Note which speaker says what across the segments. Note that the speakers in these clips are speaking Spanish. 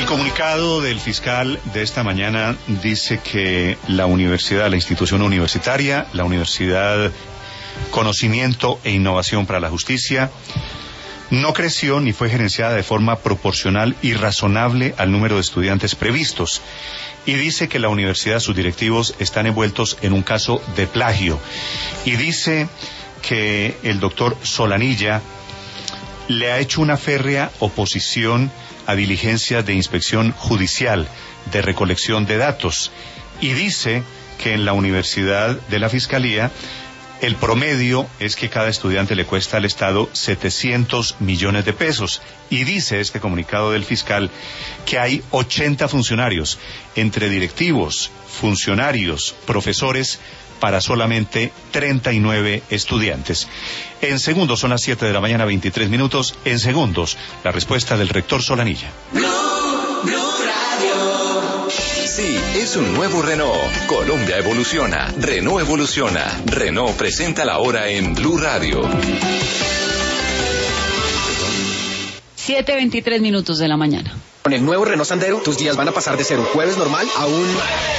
Speaker 1: El comunicado del fiscal de esta mañana dice que la universidad, la institución universitaria, la Universidad Conocimiento e Innovación para la Justicia, no creció ni fue gerenciada de forma proporcional y razonable al número de estudiantes previstos. Y dice que la universidad, sus directivos, están envueltos en un caso de plagio. Y dice que el doctor Solanilla le ha hecho una férrea oposición a diligencias de inspección judicial, de recolección de datos. Y dice que en la universidad de la Fiscalía el promedio es que cada estudiante le cuesta al Estado 700 millones de pesos. Y dice este comunicado del fiscal que hay 80 funcionarios, entre directivos, funcionarios, profesores, para solamente 39 estudiantes. En segundos, son las 7 de la mañana, 23 minutos. En segundos, la respuesta del rector Solanilla.
Speaker 2: Blue Radio. Sí, es un nuevo Renault. Colombia evoluciona. Renault evoluciona. Renault presenta la hora en Blue Radio.
Speaker 3: 7:23 minutos de la mañana.
Speaker 4: Con el nuevo Renault Sandero, tus días van a pasar de ser un jueves normal a un...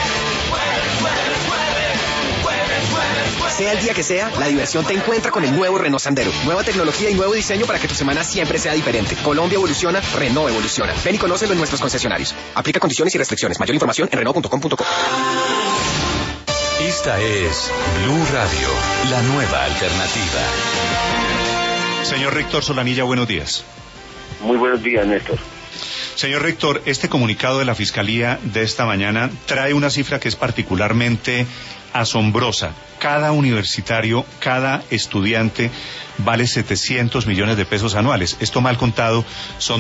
Speaker 4: Sea el día que sea, la diversión te encuentra con el nuevo Renault Sandero. Nueva tecnología y nuevo diseño para que tu semana siempre sea diferente. Colombia evoluciona, Renault evoluciona. Ven y conócelo en nuestros concesionarios. Aplica condiciones y restricciones. Mayor información en Renault.com.co.
Speaker 2: Esta es Blue Radio, la nueva alternativa.
Speaker 1: Señor rector Solanilla, buenos días.
Speaker 5: Muy buenos días, Néstor.
Speaker 1: Señor rector, este comunicado de la Fiscalía de esta mañana trae una cifra que es particularmente asombrosa. Cada universitario, cada estudiante vale 700 millones de pesos anuales. Esto mal contado son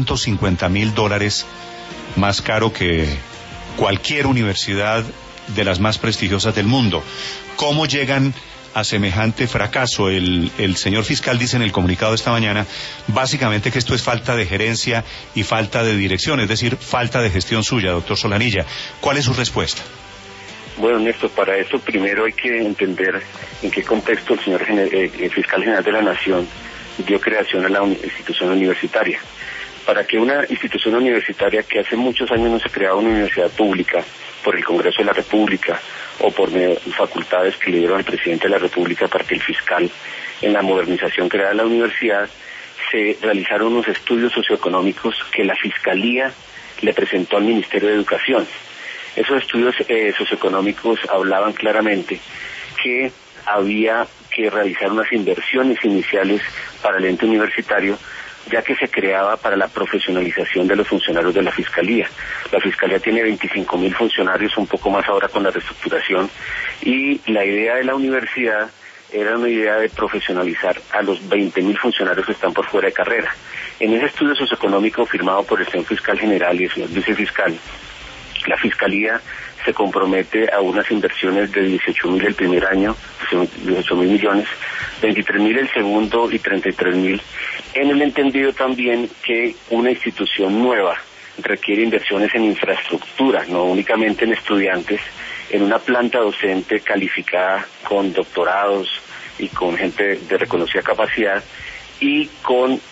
Speaker 1: $250,000 más caro que cualquier universidad de las más prestigiosas del mundo. ¿Cómo llegan a semejante fracaso? El señor fiscal dice en el comunicado de esta mañana básicamente que esto es falta de gerencia y falta de dirección, es decir, falta de gestión suya, doctor Solanilla. ¿Cuál es su respuesta?
Speaker 5: Bueno, Néstor, para eso primero hay que entender en qué contexto el señor el fiscal general de la Nación dio creación a la institución universitaria. Para que una institución universitaria que hace muchos años no se creaba una universidad pública por el Congreso de la República o por facultades que le dieron al presidente de la República para que el fiscal en la modernización creara la universidad, se realizaron unos estudios socioeconómicos que la Fiscalía le presentó al Ministerio de Educación. Esos estudios socioeconómicos hablaban claramente que había que realizar unas inversiones iniciales para el ente universitario, ya que se creaba para la profesionalización de los funcionarios de la Fiscalía. La Fiscalía tiene 25,000 funcionarios, un poco más ahora con la reestructuración, y la idea de la universidad era una idea de profesionalizar a los 20,000 funcionarios que están por fuera de carrera. En ese estudio socioeconómico firmado por el señor fiscal general y el señor vicefiscal, la Fiscalía se compromete a unas inversiones de 18,000 el primer año, 18,000 millones, 23,000 el segundo y 33,000, en el entendido también que una institución nueva requiere inversiones en infraestructura, no únicamente en estudiantes, en una planta docente calificada con doctorados y con gente de reconocida capacidad y con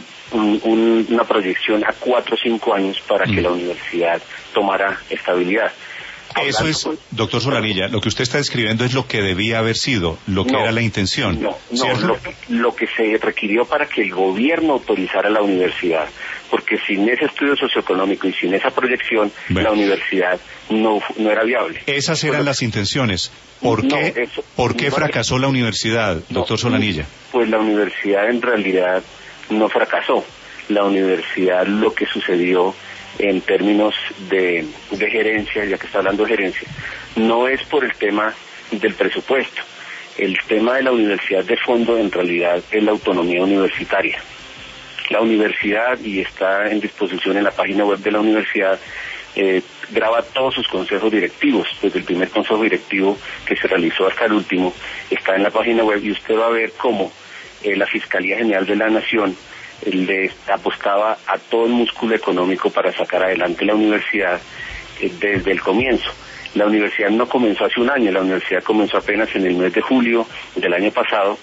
Speaker 5: una proyección a 4 o 5 años para que la universidad tomara estabilidad.
Speaker 1: Eso es, doctor Solanilla, lo que usted está describiendo es lo que debía haber sido, lo que era la intención.
Speaker 5: Lo que se requirió para que el gobierno autorizara la universidad, porque sin ese estudio socioeconómico y sin esa proyección, la universidad no era viable.
Speaker 1: Esas eran las intenciones. ¿Por qué fracasó la universidad, doctor Solanilla?
Speaker 5: Pues la universidad en realidad no fracasó. La universidad, lo que sucedió en términos de gerencia, ya que está hablando de gerencia, no es por el tema del presupuesto. El tema de la universidad de fondo en realidad es la autonomía universitaria. La universidad, y está en disposición en la página web de la universidad, graba todos sus consejos directivos, desde el primer consejo directivo que se realizó hasta el último, está en la página web y usted va a ver cómo la Fiscalía General de la Nación le apostaba a todo el músculo económico para sacar adelante la universidad desde el comienzo. La universidad no comenzó hace un año, la universidad comenzó apenas en el mes de julio del año pasado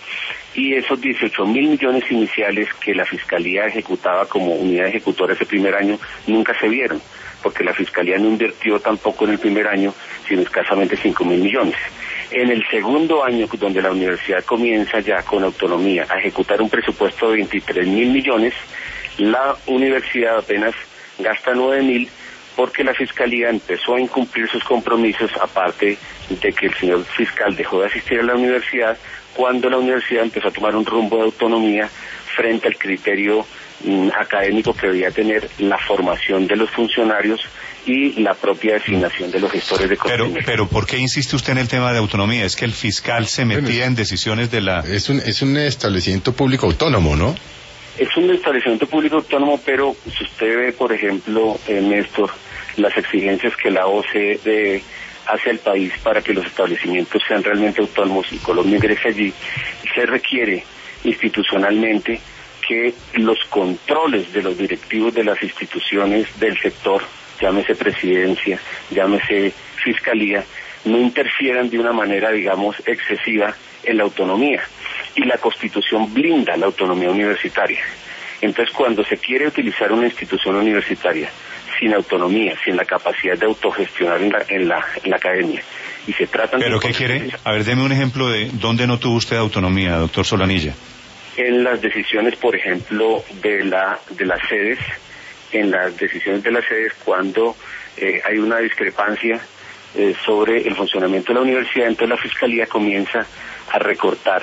Speaker 5: y esos 18.000 millones iniciales que la Fiscalía ejecutaba como unidad ejecutora ese primer año nunca se vieron, porque la Fiscalía no invirtió tampoco en el primer año, sino escasamente 5.000 millones. En el segundo año, donde la universidad comienza ya con autonomía a ejecutar un presupuesto de 23.000 millones, la universidad apenas gasta 9.000, porque la Fiscalía empezó a incumplir sus compromisos, aparte de que el señor fiscal dejó de asistir a la universidad cuando la universidad empezó a tomar un rumbo de autonomía frente al criterio académico que debía tener la formación de los funcionarios y la propia designación de los gestores de conocimiento.
Speaker 1: Pero ¿por qué insiste usted en el tema de autonomía? Es que el fiscal se metía en decisiones de la...
Speaker 3: Es un establecimiento público autónomo, ¿no?
Speaker 5: Es un establecimiento público autónomo, pero si usted ve, por ejemplo, Néstor, las exigencias que la OCDE hace al país para que los establecimientos sean realmente autónomos, y Colombia ingrese allí, se requiere institucionalmente que los controles de los directivos de las instituciones del sector, llámese presidencia, llámese fiscalía, no interfieran de una manera, digamos, excesiva en la autonomía. Y la Constitución blinda la autonomía universitaria. Entonces, cuando se quiere utilizar una institución universitaria sin autonomía, sin la capacidad de autogestionar en la academia, y se tratan...
Speaker 1: ¿Pero qué quiere? A ver, deme un ejemplo de dónde no tuvo usted autonomía, doctor Solanilla.
Speaker 5: En las decisiones, por ejemplo, de las sedes, en las decisiones de las sedes, cuando hay una discrepancia sobre el funcionamiento de la universidad, entonces la Fiscalía comienza a recortar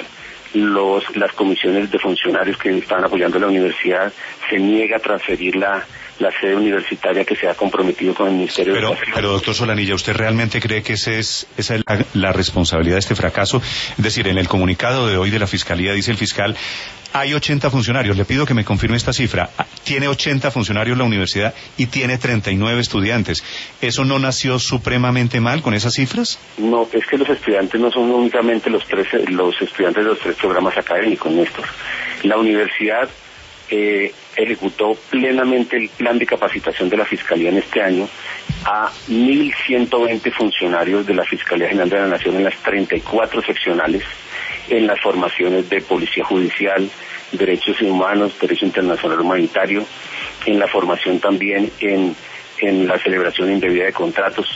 Speaker 5: las comisiones de funcionarios que estaban apoyando a la universidad, se niega a transferir la sede universitaria que se ha comprometido con el Ministerio de Educación.
Speaker 1: Pero doctor Solanilla, ¿usted realmente cree que esa es la responsabilidad de este fracaso? Es decir, en el comunicado de hoy de la Fiscalía dice el fiscal, hay 80 funcionarios, le pido que me confirme esta cifra, tiene 80 funcionarios la universidad y tiene 39 estudiantes. ¿Eso no nació supremamente mal con esas cifras?
Speaker 5: No, es que los estudiantes no son únicamente los estudiantes de los 3 programas académicos, Néstor. La universidad ejecutó plenamente el plan de capacitación de la Fiscalía en este año a 1.120 funcionarios de la Fiscalía General de la Nación en las 34 seccionales, en las formaciones de Policía Judicial, Derechos Humanos, Derecho Internacional Humanitario, en la formación también en la celebración indebida de contratos,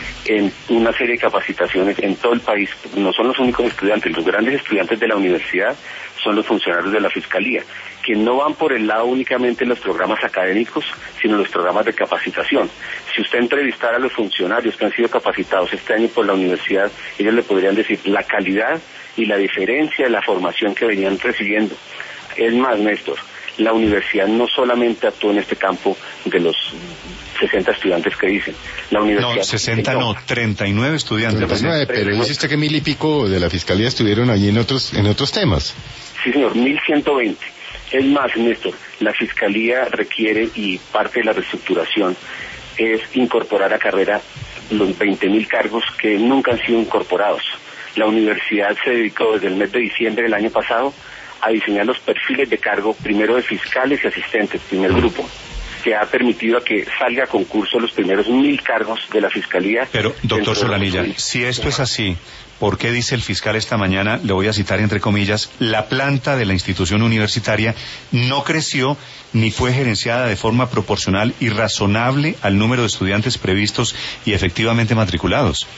Speaker 5: en una serie de capacitaciones en todo el país. No son los únicos estudiantes, los grandes estudiantes de la universidad son los funcionarios de la Fiscalía, que no van por el lado únicamente de los programas académicos, sino los programas de capacitación. Si usted entrevistara a los funcionarios que han sido capacitados este año por la universidad, ellos le podrían decir la calidad y la diferencia de la formación que venían recibiendo. Es más, Néstor, la universidad no solamente actuó en este campo de los 60 estudiantes que dicen. La universidad...
Speaker 1: No, 60 no, 39 estudiantes.
Speaker 3: 39, pero dice usted que 1.000 y pico de la Fiscalía estuvieron allí en otros temas.
Speaker 5: Sí, señor, 1.120. Es más, Néstor, la Fiscalía requiere, y parte de la reestructuración, es incorporar a carrera los 20.000 cargos que nunca han sido incorporados. La universidad se dedicó desde el mes de diciembre del año pasado a diseñar los perfiles de cargo, primero de fiscales y asistentes, primer grupo, que ha permitido a que salga a concurso los primeros 1.000 cargos de la Fiscalía.
Speaker 1: Pero, doctor Solanilla, si esto es así, ¿por qué dice el fiscal esta mañana, le voy a citar entre comillas, la planta de la institución universitaria no creció ni fue gerenciada de forma proporcional y razonable al número de estudiantes previstos y efectivamente matriculados?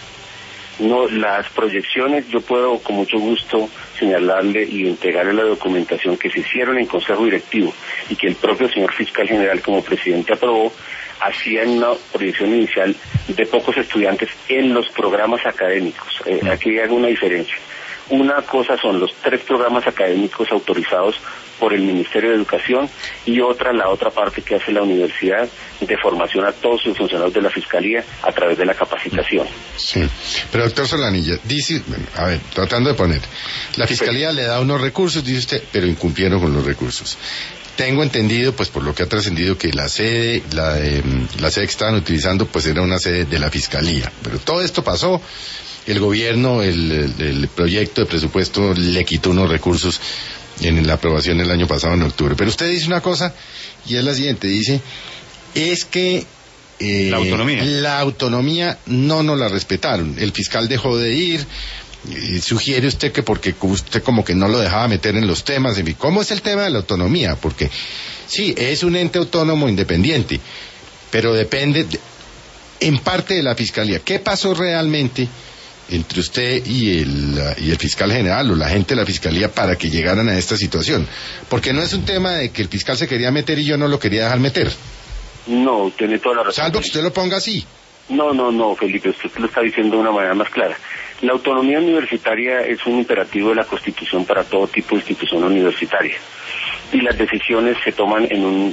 Speaker 5: No, las proyecciones yo puedo con mucho gusto señalarle y entregarle la documentación que se hicieron en Consejo Directivo y que el propio señor Fiscal General como presidente aprobó, hacían una proyección inicial de pocos estudiantes en los programas académicos. Aquí hago una diferencia. Una cosa son los 3 programas académicos autorizados por el Ministerio de Educación y la otra parte que hace la universidad de formación a todos sus funcionarios de la Fiscalía a través de la capacitación.
Speaker 3: Sí, pero doctor Solanilla, dice, a ver, tratando de poner, la Fiscalía le da unos recursos, dice usted, pero incumplieron con los recursos. Tengo entendido, pues por lo que ha trascendido, que la sede que estaban utilizando, pues era una sede de la Fiscalía, pero todo esto pasó. El gobierno, el proyecto de presupuesto le quitó unos recursos en la aprobación del año pasado en octubre. Pero usted dice una cosa y es la siguiente, dice, es que la autonomía no nos la respetaron. El fiscal dejó de ir, sugiere usted que porque usted como que no lo dejaba meter en los temas, en fin, ¿cómo es el tema de la autonomía? Porque sí, es un ente autónomo independiente, pero depende en parte de la Fiscalía. ¿Qué pasó realmente entre usted y el fiscal general o la gente de la Fiscalía para que llegaran a esta situación? Porque no es un tema de que el fiscal se quería meter y yo no lo quería dejar meter.
Speaker 5: No, tiene toda la razón.
Speaker 3: Salvo que usted lo ponga así.
Speaker 5: No, Felipe, usted lo está diciendo de una manera más clara. La autonomía universitaria es un imperativo de la Constitución para todo tipo de institución universitaria. Y las decisiones se toman en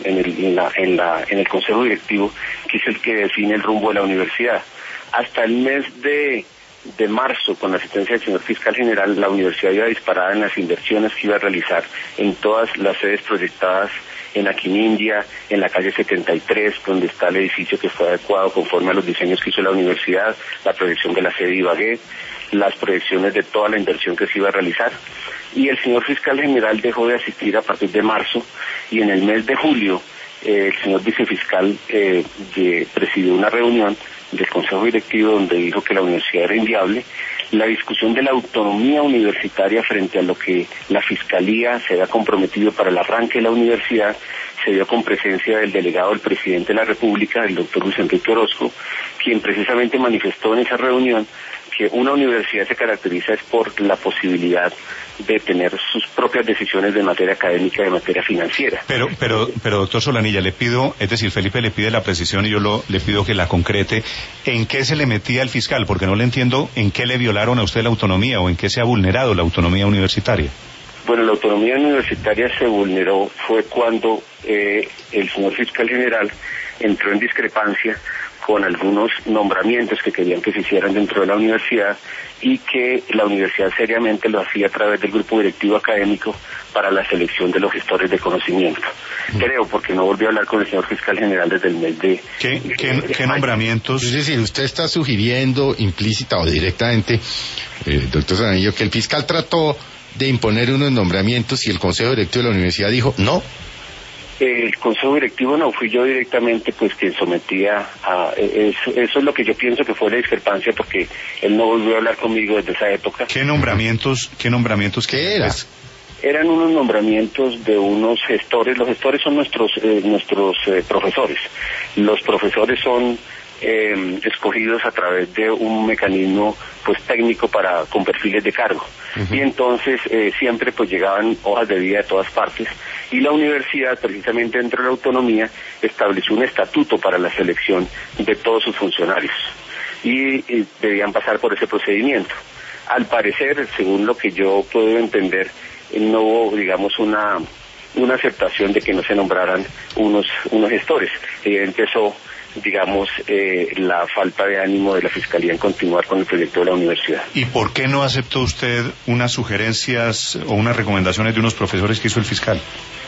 Speaker 5: el Consejo Directivo, que es el que define el rumbo de la universidad. Hasta el mes de marzo, con la asistencia del señor fiscal general, la universidad iba disparada en las inversiones que iba a realizar en todas las sedes proyectadas en Aquinindia, en la calle 73, donde está el edificio que fue adecuado conforme a los diseños que hizo la universidad, la proyección de la sede Ibagué, las proyecciones de toda la inversión que se iba a realizar. Y el señor fiscal general dejó de asistir a partir de marzo, y en el mes de julio el señor vicefiscal presidió una reunión del Consejo Directivo donde dijo que la universidad era inviable. La discusión de la autonomía universitaria frente a lo que la Fiscalía se había comprometido para el arranque de la universidad se dio con presencia del delegado del presidente de la República, el doctor Luis Enrique Orozco, quien precisamente manifestó en esa reunión que una universidad se caracteriza es por la posibilidad de tener sus propias decisiones de materia académica y de materia financiera.
Speaker 1: Pero doctor Solanilla, le pido, es decir, Felipe le pide la precisión y yo le pido que la concrete. ¿En qué se le metía el fiscal? Porque no le entiendo en qué le violaron a usted la autonomía o en qué se ha vulnerado la autonomía universitaria.
Speaker 5: Bueno, la autonomía universitaria se vulneró fue cuando el señor fiscal general entró en discrepancia con algunos nombramientos que querían que se hicieran dentro de la universidad y que la universidad seriamente lo hacía a través del grupo directivo académico para la selección de los gestores de conocimiento. Creo, porque no volvió a hablar con el señor fiscal general desde el mes de...
Speaker 1: ¿Qué nombramientos?
Speaker 3: Es decir, usted está sugiriendo implícita o directamente, doctor Zananillo, que el fiscal trató de imponer unos nombramientos y el Consejo Directivo de la Universidad dijo no.
Speaker 5: El Consejo Directivo no, fui yo directamente pues quien sometía a... Eso es lo que yo pienso que fue la discrepancia, porque él no volvió a hablar conmigo desde esa época.
Speaker 1: ¿Qué nombramientos
Speaker 3: ¿Qué era?
Speaker 5: Eran unos nombramientos de unos gestores. Los gestores son nuestros profesores. Los profesores son escogidos a través de un mecanismo pues técnico con perfiles de cargo. Y entonces siempre pues llegaban hojas de vida de todas partes, y la universidad, precisamente dentro de la autonomía, estableció un estatuto para la selección de todos sus funcionarios y debían pasar por ese procedimiento. Al parecer, según lo que yo puedo entender, no hubo, digamos, una aceptación de que no se nombraran unos gestores. Empezó, digamos, la falta de ánimo de la Fiscalía en continuar con el proyecto de la universidad.
Speaker 1: ¿Y por qué no aceptó usted unas sugerencias o unas recomendaciones de unos profesores que hizo el fiscal?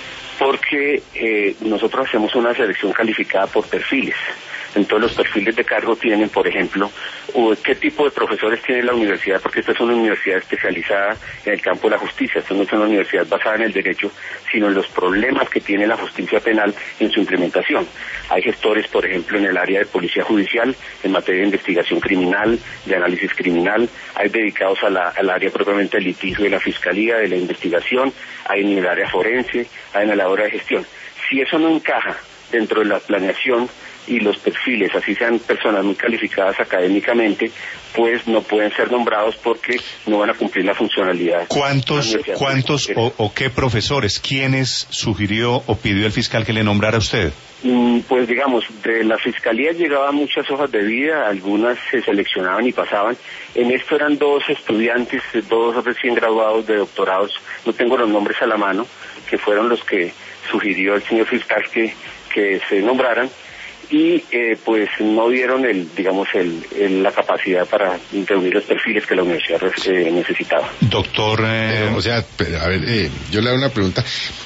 Speaker 5: Porque nosotros hacemos una selección calificada por perfiles. Entonces los perfiles de cargo tienen, por ejemplo, qué tipo de profesores tiene la universidad, porque esta es una universidad especializada en el campo de la justicia. Esta no es una universidad basada en el derecho, sino en los problemas que tiene la justicia penal en su implementación. Hay gestores, por ejemplo, en el área de policía judicial, en materia de investigación criminal, de análisis criminal. Hay dedicados al área propiamente del litigio de la fiscalía, de la investigación. Hay en el área forense, hay en la hora de gestión. Si eso no encaja dentro de la planeación y los perfiles, así sean personas muy calificadas académicamente, pues no pueden ser nombrados porque no van a cumplir la funcionalidad.
Speaker 1: ¿Cuántos o qué profesores, quiénes sugirió o pidió el fiscal que le nombrara a usted?
Speaker 5: Pues digamos, de la Fiscalía llegaban muchas hojas de vida, algunas se seleccionaban y pasaban. En esto eran 2 estudiantes, 2 recién graduados de doctorados, no tengo los nombres a la mano, que fueron los que sugirió el señor fiscal que se nombraran, y pues no dieron la capacidad para reunir los perfiles que la universidad necesitaba.
Speaker 1: Doctor...
Speaker 3: yo le hago una pregunta.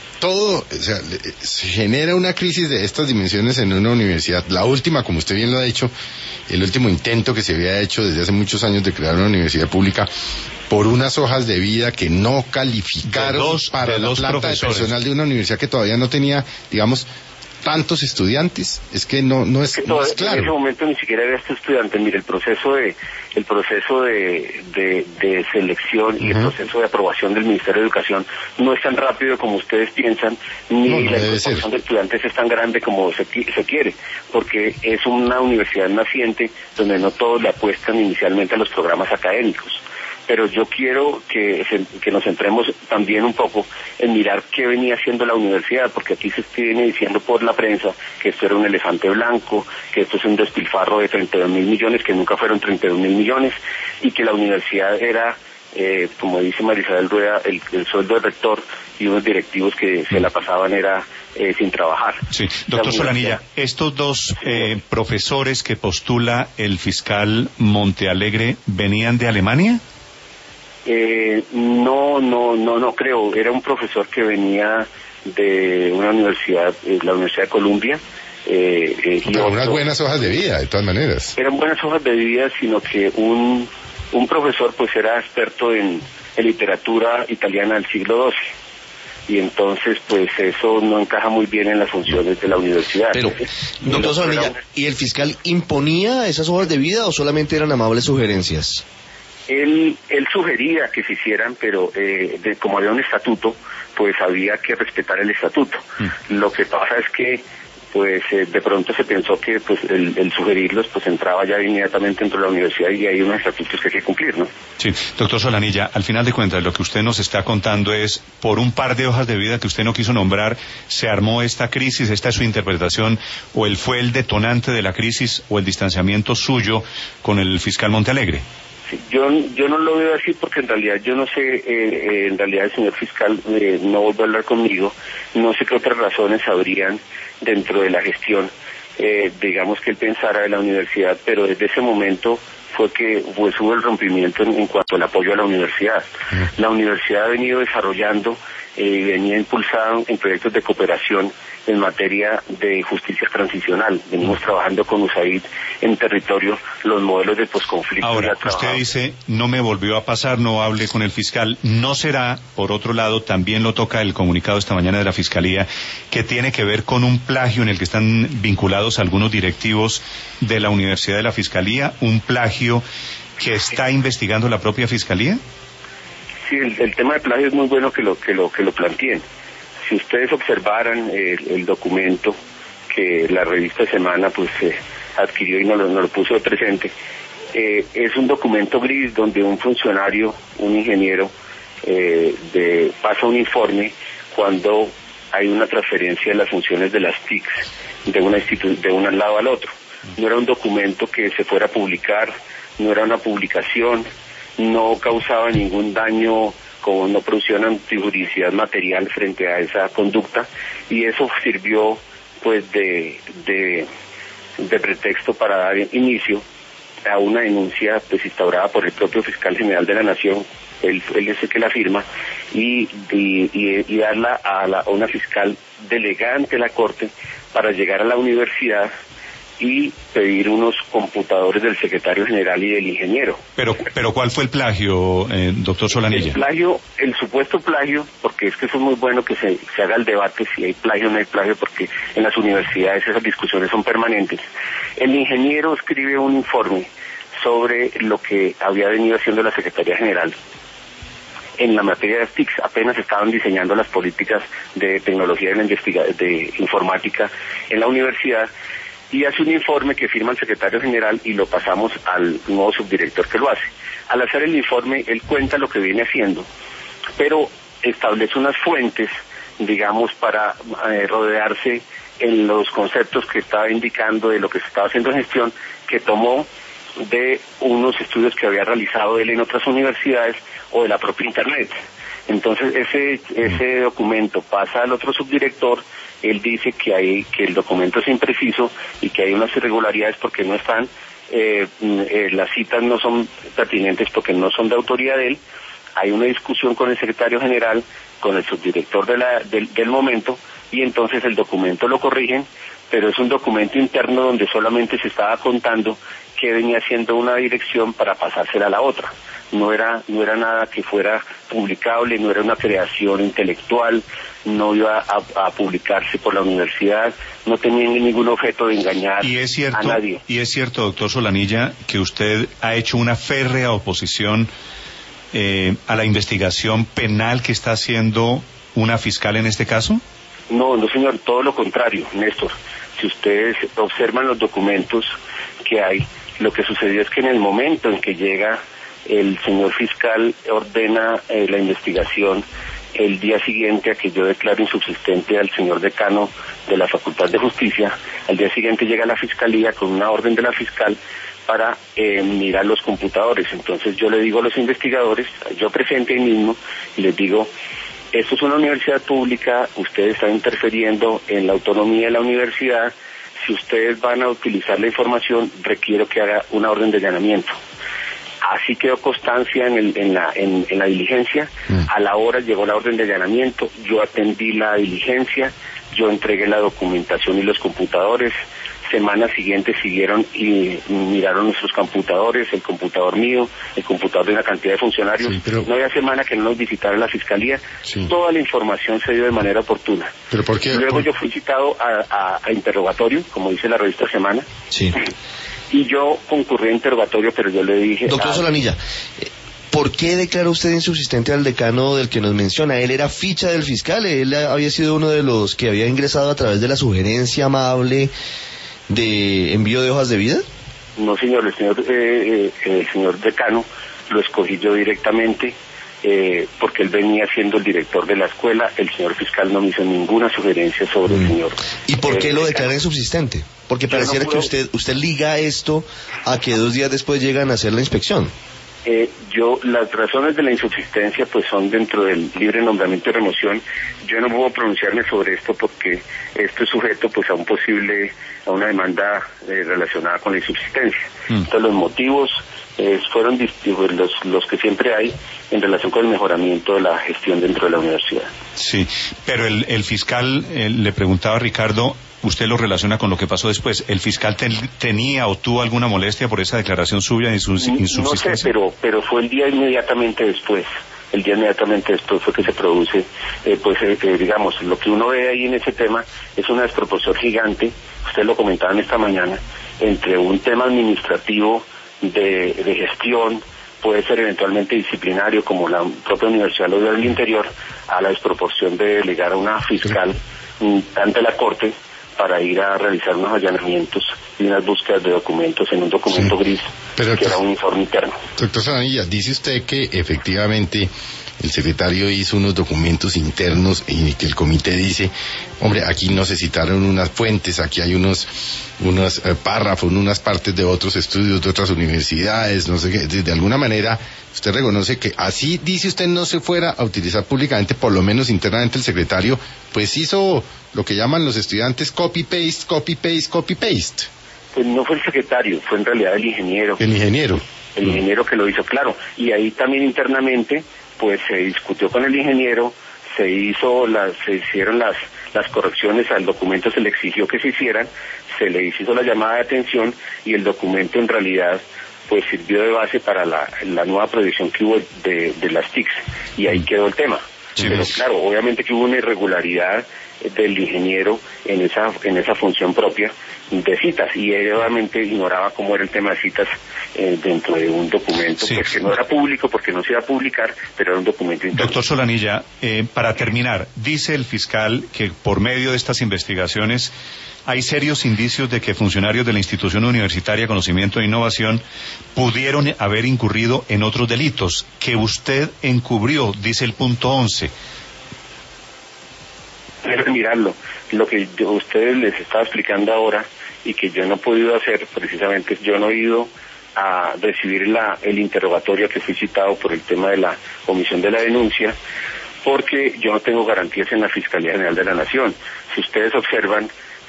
Speaker 3: Se genera una crisis de estas dimensiones en una universidad. La última, como usted bien lo ha dicho, el último intento que se había hecho desde hace muchos años de crear una universidad pública por unas hojas de vida que no calificaron para la planta de personal de una universidad que todavía no tenía, digamos, tantos estudiantes? Es que no es,
Speaker 5: que
Speaker 3: no es claro.
Speaker 5: En ese momento ni siquiera había este estudiante. Mire, el proceso de selección y el proceso de aprobación del Ministerio de Educación no es tan rápido como ustedes piensan, ni
Speaker 3: No
Speaker 5: la
Speaker 3: debe ser.
Speaker 5: incorporación de estudiantes es tan grande como se quiere, porque es una universidad naciente donde no todos le apuestan inicialmente a los programas académicos. Pero yo quiero que nos centremos también un poco en mirar qué venía haciendo la universidad, porque aquí se viene diciendo por la prensa que esto era un elefante blanco, que esto es un despilfarro de 32.000 millones, que nunca fueron 32.000 millones, y que la universidad era, como dice Marisabel Rueda, el sueldo del rector y unos directivos que se la pasaban era sin trabajar.
Speaker 1: Sí, doctor Solanilla, estos dos profesores que postula el fiscal Montealegre, ¿venían de Alemania?
Speaker 5: No creo. Era un profesor que venía de una universidad, la Universidad de Columbia.
Speaker 3: Pero unas buenas hojas de vida, de todas maneras.
Speaker 5: Eran buenas hojas de vida, sino que un profesor pues era experto en literatura italiana del siglo XII. Y entonces, pues eso no encaja muy bien en las funciones de la universidad.
Speaker 6: Pero, doctor Solanilla, ¿y el fiscal imponía esas hojas de vida o solamente eran amables sugerencias?
Speaker 5: Él sugería que se hicieran, pero como había un estatuto, pues había que respetar el estatuto. Lo que pasa es que pues de pronto se pensó que pues el sugerirlos pues entraba ya inmediatamente dentro de la universidad y hay unos estatutos que hay que cumplir, ¿no?
Speaker 1: Sí, doctor Solanilla, al final de cuentas lo que usted nos está contando es, por un par de hojas de vida que usted no quiso nombrar, se armó esta crisis. ¿Esta es su interpretación, o fue el detonante de la crisis, o el distanciamiento suyo con el fiscal Montealegre?
Speaker 5: Yo no lo veo así porque en realidad yo no sé, en realidad el señor fiscal no volvió a hablar conmigo, no sé qué otras razones habrían dentro de la gestión, digamos que él pensara de la universidad, pero desde ese momento fue que pues hubo el rompimiento en cuanto al apoyo a la universidad. La universidad ha venido desarrollando, venía impulsada en proyectos de cooperación en materia de justicia transicional. Venimos trabajando con USAID en territorio los modelos de posconflicto.
Speaker 1: Ahora, usted dice, no me volvió a pasar, no hablé con el fiscal. ¿No será, por otro lado, también lo toca el comunicado esta mañana de la Fiscalía, que tiene que ver con un plagio en el que están vinculados algunos directivos de la Universidad de la Fiscalía? ¿Un plagio que está investigando la propia Fiscalía?
Speaker 5: Sí, el tema de plagio es muy bueno que lo planteen. Si ustedes observaran el documento que la revista Semana pues adquirió y nos lo puso de presente, es un documento gris donde un funcionario, un ingeniero, pasa un informe cuando hay una transferencia de las funciones de las TICs de un lado al otro. No era un documento que se fuera a publicar, no era una publicación, no causaba ningún daño, como no producía una antijuricidad material frente a esa conducta, y eso sirvió pues de pretexto para dar inicio a una denuncia pues instaurada por el propio fiscal general de la Nación, él es el que la firma, y darla a una fiscal delegada ante la Corte para llegar a la universidad y pedir unos computadores del secretario general y del ingeniero.
Speaker 1: Pero ¿cuál fue el plagio, doctor Solanilla?
Speaker 5: El supuesto plagio, porque es que eso es muy bueno que se haga el debate si hay plagio o no hay plagio, porque en las universidades esas discusiones son permanentes. El ingeniero escribe un informe sobre lo que había venido haciendo la Secretaría General en la materia de TICs. Apenas estaban diseñando las políticas de tecnología de informática en la universidad, y hace un informe que firma el secretario general y lo pasamos al nuevo subdirector que lo hace. Al hacer el informe, él cuenta lo que viene haciendo, pero establece unas fuentes, digamos, para rodearse en los conceptos que estaba indicando de lo que se estaba haciendo en gestión, que tomó de unos estudios que había realizado él en otras universidades o de la propia Internet. Entonces ese documento pasa al otro subdirector. Él dice que el documento es impreciso y que hay unas irregularidades porque no están, las citas no son pertinentes porque no son de autoría de él. Hay una discusión con el secretario general, con el subdirector del momento, y entonces el documento lo corrigen, pero es un documento interno donde solamente se estaba contando que venía haciendo una dirección para pasársela a la otra. No era nada que fuera publicable, no era una creación intelectual, no iba a publicarse por la universidad, no tenía ningún objeto de engañar a nadie.
Speaker 1: Y es cierto, doctor Solanilla, que usted ha hecho una férrea oposición a la investigación penal que está haciendo una fiscal en este caso.
Speaker 5: No, señor, todo lo contrario, Néstor. Si ustedes observan los documentos que hay, lo que sucedió es que en el momento en que llega el señor fiscal, ordena la investigación, el día siguiente a que yo declaro insubsistente al señor decano de la Facultad de Justicia, al día siguiente llega la fiscalía con una orden de la fiscal para mirar los computadores. Entonces yo le digo a los investigadores, yo presente ahí mismo, y les digo: esto es una universidad pública, ustedes están interfiriendo en la autonomía de la universidad, si ustedes van a utilizar la información, requiero que haga una orden de allanamiento. Así quedó constancia en la diligencia. A la hora llegó la orden de allanamiento, yo atendí la diligencia, yo entregué la documentación y los computadores. Semana siguiente siguieron y miraron nuestros computadores, el computador mío, el computador de una cantidad de funcionarios. Sí, no había semana que no nos visitara la fiscalía. Sí. Toda la información se dio de manera oportuna.
Speaker 3: ¿Pero por qué?
Speaker 5: Luego yo fui citado a interrogatorio, como dice la revista Semana.
Speaker 6: Sí.
Speaker 5: Y yo concurrí a interrogatorio, pero yo le dije...
Speaker 6: Doctor Solanilla, ¿por qué declaró usted insubsistente al decano del que nos menciona? Él era ficha del fiscal, él había sido uno de los que había ingresado a través de la sugerencia amable de envío de hojas de vida.
Speaker 5: No, señor, el señor decano lo escogí yo directamente, porque él venía siendo el director de la escuela. El señor fiscal no me hizo ninguna sugerencia sobre el señor.
Speaker 6: ¿Y por qué lo declara insubsistente? Porque pareciera que usted liga esto a que 2 días después llegan a hacer la inspección.
Speaker 5: Las razones de la insubsistencia pues son dentro del libre nombramiento y remoción. Yo no puedo pronunciarme sobre esto porque esto es sujeto pues a una demanda relacionada con la insubsistencia. Entonces los motivos fueron los que siempre hay en relación con el mejoramiento de la gestión dentro de la universidad.
Speaker 1: Sí, pero el fiscal, le preguntaba a Ricardo, usted lo relaciona con lo que pasó después. ¿El fiscal tenía o tuvo alguna molestia por esa declaración suya de insubsistencia?
Speaker 5: No sé, pero fue el día inmediatamente después. El día inmediatamente después fue que se produce, digamos, lo que uno ve ahí en ese tema es una desproporción gigante, ustedes lo comentaban esta mañana, entre un tema administrativo de gestión, puede ser eventualmente disciplinario, como la propia Universidad lo dio al interior, a la desproporción de delegar a una fiscal ante la Corte para ir a realizar unos allanamientos y unas búsquedas de documentos en un documento gris, que era un informe interno.
Speaker 3: Doctor Solanilla, dice usted que efectivamente el secretario hizo unos documentos internos y que el comité dice, hombre, aquí no se citaron unas fuentes, aquí hay unos párrafos, unas partes de otros estudios de otras universidades, no sé qué. De alguna manera usted reconoce que así, dice usted, no se fuera a utilizar públicamente, por lo menos internamente el secretario pues hizo lo que llaman los estudiantes copy-paste, copy-paste, copy-paste.
Speaker 5: Pues no fue el secretario, fue en realidad el ingeniero.
Speaker 3: El ingeniero.
Speaker 5: El ingeniero que lo hizo, claro. Y ahí también internamente pues se discutió con el ingeniero, se hicieron las correcciones al documento, se le exigió que se hicieran, se le hizo la llamada de atención y el documento en realidad pues sirvió de base para la nueva proyección que hubo de las TICs, y ahí quedó el tema. Sí, pero claro, obviamente que hubo una irregularidad del ingeniero en esa función propia de citas, y él obviamente ignoraba cómo era el tema de citas dentro de un documento, pues que no era público porque no se iba a publicar, pero era un documento interno.
Speaker 1: Doctor Solanilla, para terminar, dice el fiscal que por medio de estas investigaciones hay serios indicios de que funcionarios de la institución universitaria Conocimiento e Innovación pudieron haber incurrido en otros delitos que usted encubrió, dice el punto 11.
Speaker 5: Mirarlo, lo que yo a ustedes les estaba explicando ahora y que yo no he podido hacer, precisamente yo no he ido a recibir el interrogatorio que fui citado por el tema de la omisión de la denuncia, porque yo no tengo garantías en la Fiscalía General de la Nación. Si ustedes observan,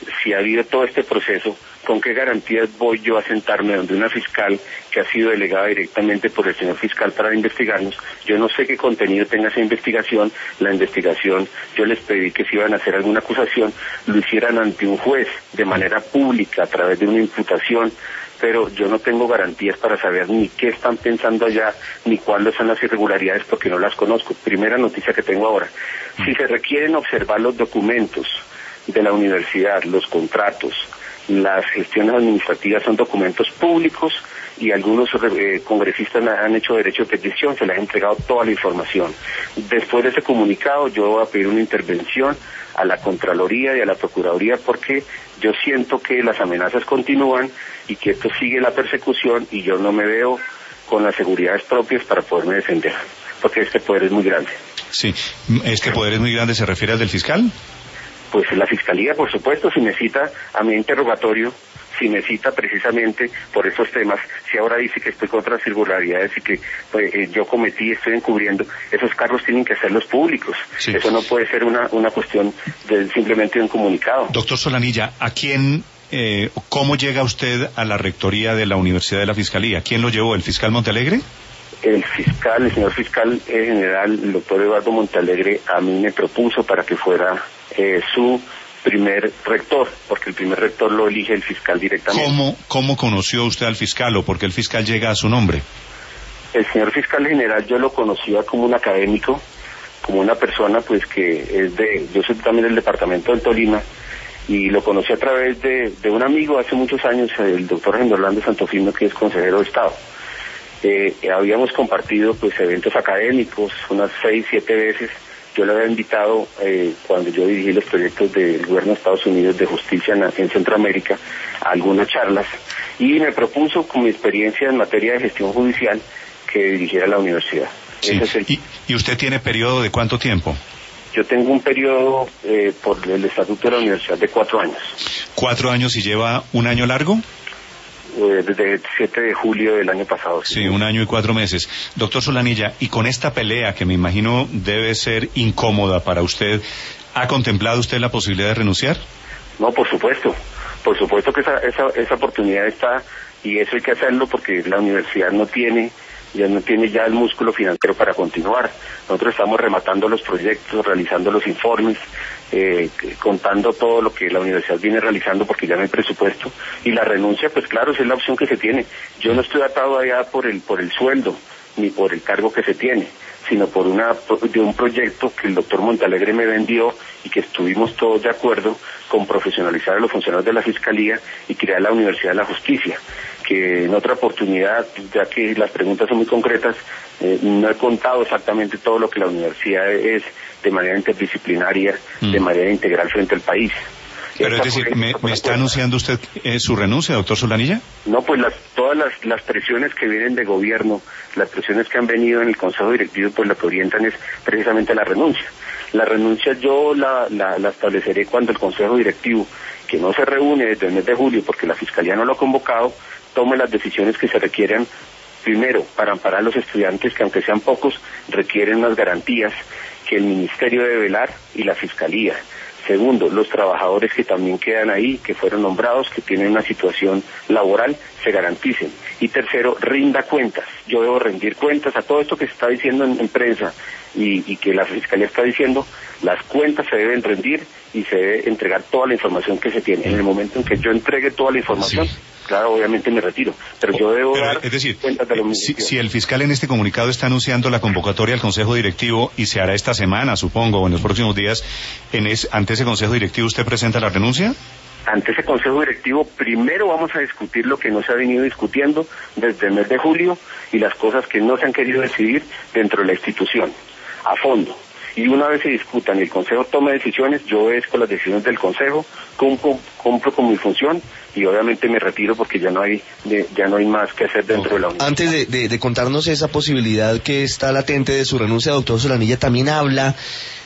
Speaker 5: si ha habido todo este proceso, ¿con qué garantías voy yo a sentarme donde una fiscal que ha sido delegada directamente por el señor fiscal para investigarnos? Yo no sé qué contenido tenga esa investigación. La investigación, yo les pedí que si iban a hacer alguna acusación, lo hicieran ante un juez, de manera pública, a través de una imputación, pero yo no tengo garantías para saber ni qué están pensando allá, ni cuáles son las irregularidades, porque no las conozco. Primera noticia que tengo ahora. Si se requieren observar los documentos de la universidad, los contratos, las gestiones administrativas, son documentos públicos, y algunos congresistas han hecho derecho de petición, se les ha entregado toda la información. Después de ese comunicado yo voy a pedir una intervención a la Contraloría y a la Procuraduría, porque yo siento que las amenazas continúan y que esto sigue la persecución, y yo no me veo con las seguridades propias para poderme defender, porque este poder es muy grande.
Speaker 1: Sí, ¿este poder es muy grande se refiere al del fiscal?
Speaker 5: Pues la Fiscalía, por supuesto, si necesita a mi interrogatorio, si necesita precisamente por estos temas, si ahora dice que estoy contra las irregularidades y que yo cometí, estoy encubriendo, esos cargos tienen que serlos públicos. Sí. Eso no puede ser una cuestión de simplemente un comunicado.
Speaker 1: Doctor Solanilla, ¿a quién, cómo llega usted a la rectoría de la Universidad de la Fiscalía? ¿Quién lo llevó, el fiscal Montealegre?
Speaker 5: El señor fiscal general, el doctor Eduardo Montealegre, a mí me propuso para que fuera su primer rector, porque el primer rector lo elige el fiscal directamente.
Speaker 1: ¿Cómo conoció usted al fiscal, o por qué el fiscal llega a su nombre?
Speaker 5: El señor fiscal general yo lo conocía como un académico, como una persona pues que es yo soy también del departamento del Tolima, y lo conocí a través de un amigo hace muchos años, el doctor Orlando Santofimio, que es consejero de Estado. Habíamos compartido pues eventos académicos unas 6, 7 veces. Yo le había invitado, cuando yo dirigí los proyectos del gobierno de Estados Unidos de justicia en Centroamérica, a algunas charlas, y me propuso, con mi experiencia en materia de gestión judicial, que dirigiera la universidad.
Speaker 1: Sí. ¿Y usted tiene periodo de cuánto tiempo?
Speaker 5: Yo tengo un periodo por el estatuto de la universidad de 4 años.
Speaker 1: 4 años, y lleva un año largo.
Speaker 5: Desde el 7 de julio del año pasado.
Speaker 1: Sí, 1 año y 4 meses. Doctor Solanilla, y con esta pelea, que me imagino debe ser incómoda para usted, ¿ha contemplado usted la posibilidad de renunciar?
Speaker 5: No, por supuesto que esa oportunidad está, y eso hay que hacerlo porque la universidad no tiene ya el músculo financiero para continuar. Nosotros estamos rematando los proyectos, realizando los informes, contando todo lo que la universidad viene realizando, porque ya no hay presupuesto, y la renuncia, pues claro, esa es la opción que se tiene. Yo no estoy atado allá por el sueldo, ni por el cargo que se tiene, sino de un proyecto que el doctor Montealegre me vendió, y que estuvimos todos de acuerdo con profesionalizar a los funcionarios de la Fiscalía y crear la Universidad de la Justicia, que en otra oportunidad, ya que las preguntas son muy concretas, no he contado exactamente todo lo que la universidad es de manera interdisciplinaria, de manera integral frente al país.
Speaker 1: Pero es decir, ¿me está anunciando usted su renuncia, doctor Solanilla?
Speaker 5: No, pues todas las presiones que vienen de gobierno, las presiones que han venido en el Consejo Directivo, pues lo que orientan es precisamente la renuncia. La renuncia yo la estableceré cuando el Consejo Directivo, que no se reúne desde el mes de julio porque la Fiscalía no lo ha convocado, tome las decisiones que se requieran, primero, para amparar a los estudiantes, que aunque sean pocos, requieren unas garantías que el Ministerio debe velar, y la Fiscalía. Segundo, los trabajadores que también quedan ahí, que fueron nombrados, que tienen una situación laboral, se garanticen. Y tercero, rinda cuentas. Yo debo rendir cuentas a todo esto que se está diciendo en prensa y que la Fiscalía está diciendo. Las cuentas se deben rendir y se debe entregar toda la información que se tiene. En el momento en que yo entregue toda la información, sí, claro, obviamente me retiro, pero yo debo dar cuentas de los municipios.
Speaker 1: Si el fiscal en este comunicado está anunciando la convocatoria al Consejo Directivo, y se hará esta semana, supongo, o en los próximos días, ante ese Consejo Directivo, ¿usted presenta la renuncia?
Speaker 5: Ante ese Consejo Directivo, primero vamos a discutir lo que no se ha venido discutiendo desde el mes de julio, y las cosas que no se han querido decidir dentro de la institución, a fondo. Y una vez se discutan y el Consejo tome decisiones, yo obedezco las decisiones del Consejo, cumplo con mi función, y obviamente me retiro porque ya no hay más que hacer dentro de la universidad.
Speaker 6: Antes de contarnos esa posibilidad que está latente de su renuncia, doctor Solanilla, también habla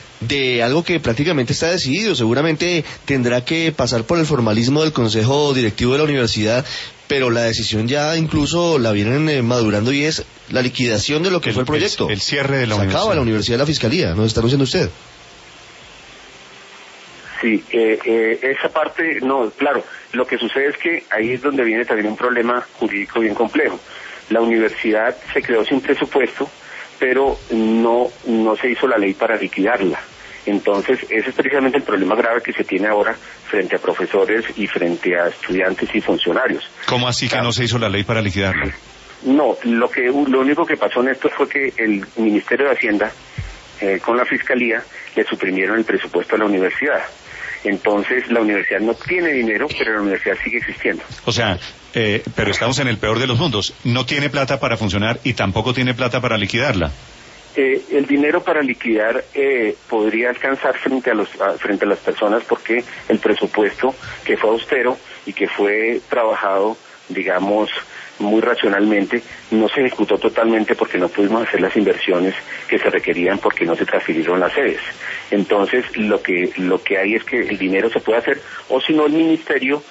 Speaker 6: de algo que prácticamente está decidido. Seguramente tendrá que pasar por el formalismo del Consejo Directivo de la universidad, pero la decisión ya incluso la vienen madurando, y es la liquidación de lo que fue el proyecto.
Speaker 1: El cierre de la
Speaker 6: universidad. Se acaba la Universidad de la Fiscalía, ¿no está anunciando usted?
Speaker 5: Sí, esa parte, no, claro, lo que sucede es que ahí es donde viene también un problema jurídico bien complejo. La universidad se creó sin presupuesto, pero no se hizo la ley para liquidarla. Entonces, ese es precisamente el problema grave que se tiene ahora frente a profesores y frente a estudiantes y funcionarios.
Speaker 1: ¿Cómo así que no se hizo la ley para liquidarla?
Speaker 5: No, lo único que pasó, Néstor, fue que el Ministerio de Hacienda, con la Fiscalía, le suprimieron el presupuesto a la universidad. Entonces, la universidad no tiene dinero, pero la universidad sigue existiendo.
Speaker 1: O sea, pero estamos en el peor de los mundos. No tiene plata para funcionar y tampoco tiene plata para liquidarla.
Speaker 5: El dinero para liquidar podría alcanzar frente a las personas, porque el presupuesto, que fue austero y que fue trabajado, digamos, muy racionalmente, no se ejecutó totalmente porque no pudimos hacer las inversiones que se requerían, porque no se transfirieron las sedes. Entonces, lo que hay es que el dinero se puede hacer, o si no, el Ministerio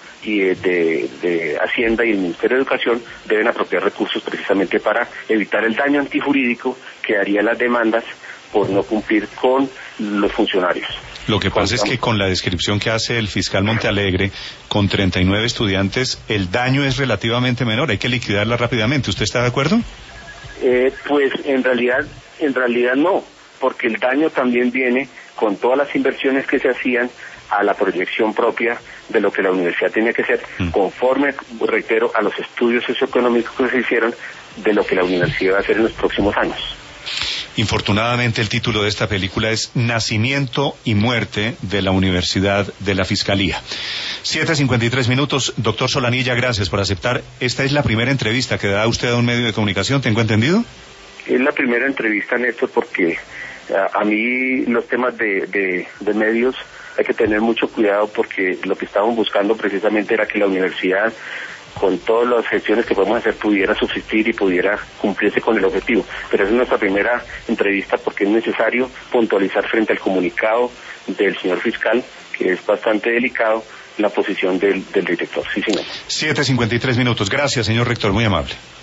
Speaker 5: de Hacienda y el Ministerio de Educación deben apropiar recursos precisamente para evitar el daño antijurídico que haría las demandas por no cumplir con los funcionarios.
Speaker 1: Lo que pasa es que con la descripción que hace el fiscal Montealegre, con 39 estudiantes, el daño es relativamente menor, hay que liquidarla rápidamente. ¿Usted está de acuerdo?
Speaker 5: Pues en realidad no, porque el daño también viene con todas las inversiones que se hacían a la proyección propia de lo que la universidad tenía que hacer, conforme, reitero, a los estudios socioeconómicos que se hicieron de lo que la universidad va a hacer en los próximos años.
Speaker 1: Infortunadamente, el título de esta película es Nacimiento y Muerte de la Universidad de la Fiscalía. 7:53 minutos. Doctor Solanilla, gracias por aceptar. Esta es la primera entrevista que da usted a un medio de comunicación, ¿tengo entendido?
Speaker 5: Es la primera entrevista, Néstor, porque a mí los temas de medios hay que tener mucho cuidado, porque lo que estábamos buscando precisamente era que la universidad, con todas las gestiones que podemos hacer, pudiera subsistir y pudiera cumplirse con el objetivo. Pero esa es nuestra primera entrevista, porque es necesario puntualizar frente al comunicado del señor fiscal, que es bastante delicado, la posición del director. Sí, señor.
Speaker 1: 7:53 minutos. Gracias, señor rector, muy amable.